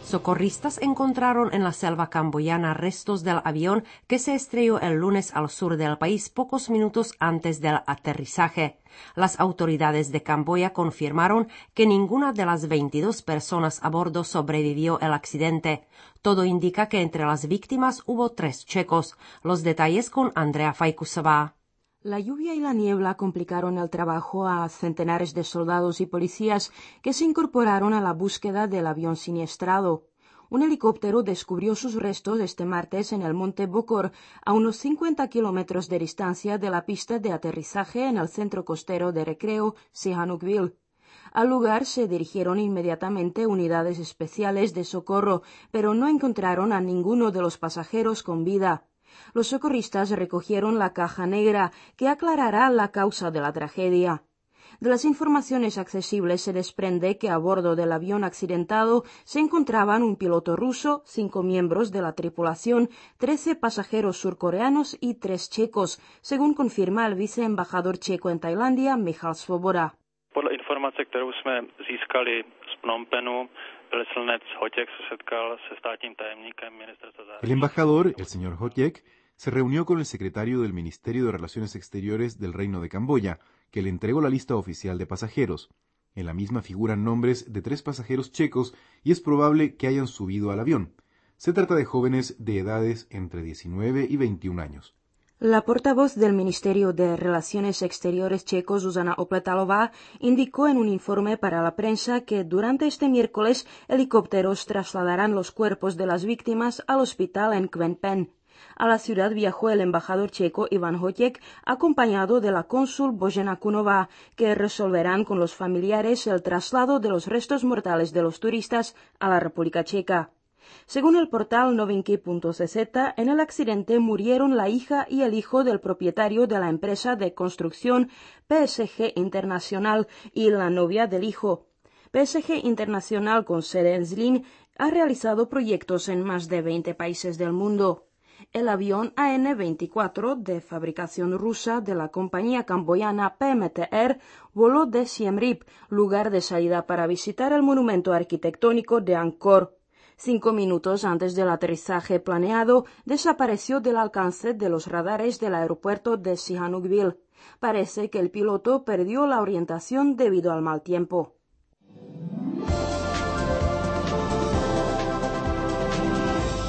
Socorristas encontraron en la selva camboyana restos del avión que se estrelló el lunes al sur del país pocos minutos antes del aterrizaje. Las autoridades de Camboya confirmaron que ninguna de las 22 personas a bordo sobrevivió al accidente. Todo indica que entre las víctimas hubo 3 checos. Los detalles con Andrea Faikusova. La lluvia y la niebla complicaron el trabajo a centenares de soldados y policías que se incorporaron a la búsqueda del avión siniestrado. Un helicóptero descubrió sus restos este martes en el monte Bokor, a unos 50 kilómetros de distancia de la pista de aterrizaje en el centro costero de recreo Sihanoukville. Al lugar se dirigieron inmediatamente unidades especiales de socorro, pero no encontraron a ninguno de los pasajeros con vida. Los socorristas recogieron la caja negra que aclarará la causa de la tragedia. De las informaciones accesibles se desprende que a bordo del avión accidentado se encontraban un piloto ruso, 5 miembros de la tripulación, 13 pasajeros surcoreanos y 3 checos, según confirma el viceembajador checo en Tailandia, Michal Svoboda. Podle informace, kterou jsme získali z Phnom Penhu, velvyslanec Hotěk se setkal se státním tajemníkem ministerstva zahraničí. El embajador, el señor Hotěk, se reunió con el secretario del Ministerio de Relaciones Exteriores del Reino de Camboya, que le entregó la lista oficial de pasajeros. En la misma figuran nombres de 3 pasajeros checos y es probable que hayan subido al avión. Se trata de jóvenes de edades entre 19 y 21 años. La portavoz del Ministerio de Relaciones Exteriores checo, Zuzana Opletalová, indicó en un informe para la prensa que durante este miércoles helicópteros trasladarán los cuerpos de las víctimas al hospital en Phnom Penh. A la ciudad viajó el embajador checo Ivan Hotěk, acompañado de la cónsul Božena Kunová, que resolverán con los familiares el traslado de los restos mortales de los turistas a la República Checa. Según el portal Novinky.cz, en el accidente murieron la hija y el hijo del propietario de la empresa de construcción PSG Internacional y la novia del hijo. PSG Internacional, con sede en Zlín, ha realizado proyectos en más de 20 países del mundo. El avión AN-24 de fabricación rusa de la compañía camboyana PMT-R voló de Siem Reap, lugar de salida para visitar el monumento arquitectónico de Angkor. 5 minutos antes del aterrizaje planeado, desapareció del alcance de los radares del aeropuerto de Sihanoukville. Parece que el piloto perdió la orientación debido al mal tiempo.